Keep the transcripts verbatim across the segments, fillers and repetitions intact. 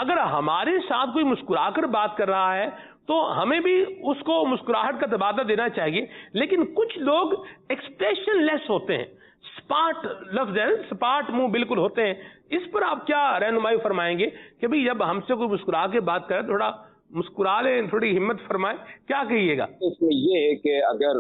اگر ہمارے ساتھ کوئی مسکرا کر بات کر رہا ہے تو ہمیں بھی اس کو مسکراہٹ کا تبادلہ دینا چاہیے. لیکن کچھ لوگ ایکسپریشن لیس ہوتے ہیں, سپاٹ لفظ ہے, سپاٹ منہ بالکل ہوتے ہیں. اس پر آپ کیا رہنمائی فرمائیں گے کہ بھئی جب ہم سے کوئی مسکرا کے بات کرے تھوڑا مسکرا لیں, تھوڑی ہمت فرمائیں, کیا کہیے گا؟ اس میں یہ ہے کہ اگر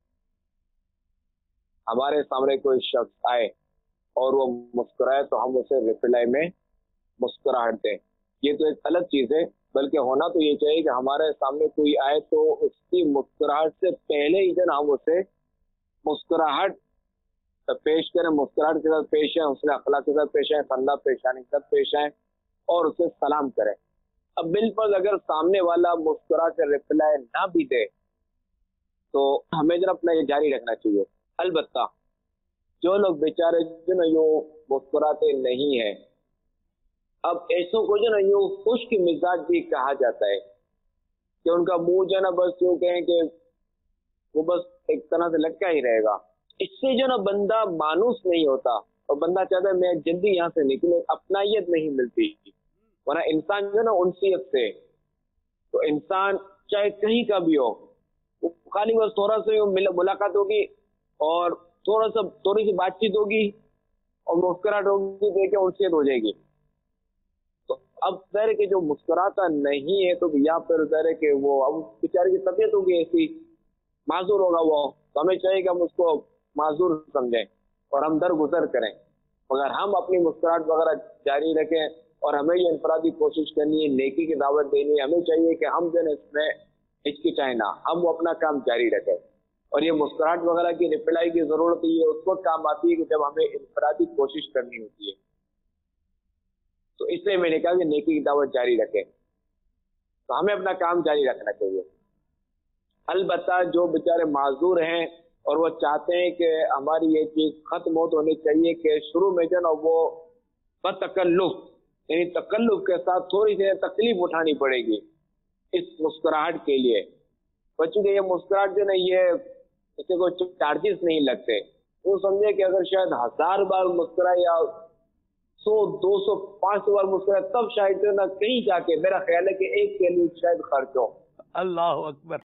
ہمارے سامنے کوئی شخص آئے اور وہ مسکرائے تو ہم اسے ریپلائی میں مسکراہٹ دیں. یہ تو ایک الگ چیز ہے, بلکہ ہونا تو یہ چاہیے کہ ہمارے سامنے کوئی آئے تو اس کی مسکراہٹ سے پہلے ہی جن ہم اسے مسکراہٹ پیش کریں, مسکراہٹ کے ساتھ پیش آئیں, اس نے اخلاق کے ساتھ پیش آئیں, خندہ پیشانی کے ساتھ پیش آئیں اور اسے سلام کریں. اب بالفرض اگر سامنے والا مسکرا کر ریپلائی نہ بھی دے تو ہمیں جن اپنا یہ جاری رکھنا چاہیے. البتہ جو لوگ بیچارے جو نا یوں مسکراتے نہیں ہیں, اب ایسوں کو جو نا یوں خشک مزاج بھی کہا جاتا ہے کہ ان کا منہ جو نا بس یوں کہیں کہ وہ بس ایک طرح سے لٹکا ہی رہے گا. اس سے جو نا بندہ مانوس نہیں ہوتا اور بندہ چاہتا ہے میں جلدی یہاں سے نکلوں, اپنائیت نہیں ملتی. ورنہ انسان جو نا انسیت سے, تو انسان چاہے کہیں کا بھی ہو, خالی بس تھوڑا سا ملاقات ہوگی اور تھوڑا سا تھوڑی سی بات چیت ہوگی اور مسکراہٹ ہوگی, دیکھیں انسیت ہو جائے گی. تو اب ظاہر ہے کہ جو مسکراتا نہیں ہے تو یا پھر ظاہر ہے کہ وہ اب بیچارے کی طبیعت ہوگی ایسی, معذور ہوگا وہ, تو ہمیں چاہیے کہ ہم اس کو معذور سمجھیں اور ہم درگزر کریں. مگر ہم اپنی مسکراہٹ وغیرہ جاری رکھیں اور ہمیں یہ انفرادی کوشش کرنی ہے, نیکی کی دعوت دینی ہے. ہمیں چاہیے کہ ہم جو ہے اس میں ہچکچائیں نہ, ہم وہ اپنا کام جاری رکھیں. اور یہ مسکراہٹ وغیرہ کی ریپلائی کی ضرورت ہے اس وقت کام آتی ہے کہ جب ہمیں انفرادی کوشش کرنی ہوتی ہے. تو اس لیے میں نے کہا کہ نیکی کی دعوت جاری رکھیں, تو ہمیں اپنا کام جاری رکھنا چاہیے. البتہ جو بیچارے معذور ہیں اور وہ چاہتے ہیں کہ ہماری یہ چیز ختم ہو, تو ہونی چاہیے کہ شروع میں جو نا وہ بتکلف یعنی تکلف کے ساتھ تھوڑی سی تکلیف اٹھانی پڑے گی اس مسکراہٹ کے لیے. بچوں کے یہ مسکراہٹ جو نا یہ اس سے کوئی چارجز نہیں لگتے. وہ سمجھے کہ اگر شاید ہزار بار مسکرائے یا سو دو سو پانچ سو بار مسکرائے تب شاید جو نا کہیں جا کے میرا خیال ہے کہ ایک کے لیے شاید خرچ ہو. اللہ اکبر.